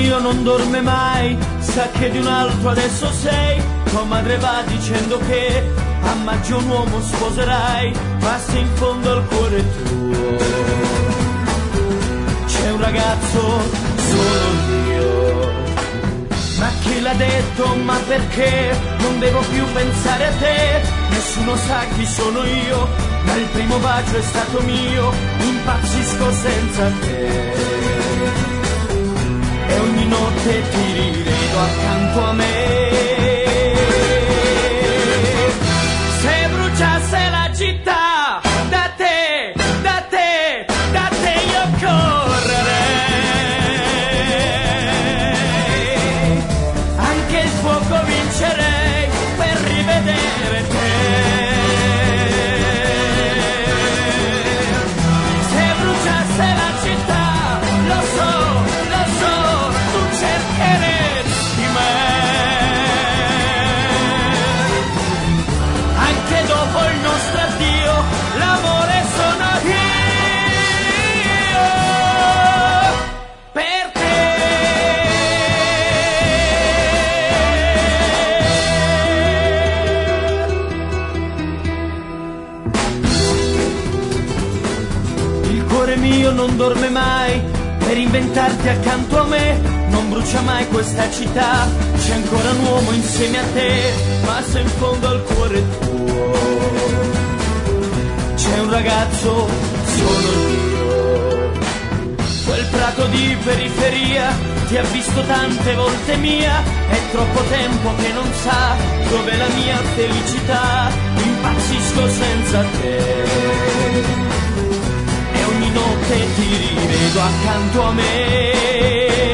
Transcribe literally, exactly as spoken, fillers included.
mio non dorme mai, sa che di un altro adesso sei. Tua madre va dicendo che a maggio un uomo sposerai, ma se in fondo al cuore tuo c'è un ragazzo, sono io. Ma chi l'ha detto, ma perché non devo più pensare a te? Nessuno sa chi sono io, ma il primo bacio è stato mio, impazzisco senza te. E ogni notte ti rivedo accanto a me. Se bruciasse la città, da te, da te, da te io correrei. Anche il fuoco vincerei per rivedere te. Se bruciasse la città, lo so, lo so, tu cercheresti me. Anche dopo il nostro addio, l'amore sono io per te. Il cuore mio non dorme mai per inventarti accanto a me, non brucia mai questa città, c'è ancora un uomo insieme a te, ma se in fondo al cuore tuo c'è un ragazzo, sono io. Quel prato di periferia ti ha visto tante volte mia, è troppo tempo che non sa dov'è la mia felicità, impazzisco senza te. E ogni notte ti rivedo accanto a me.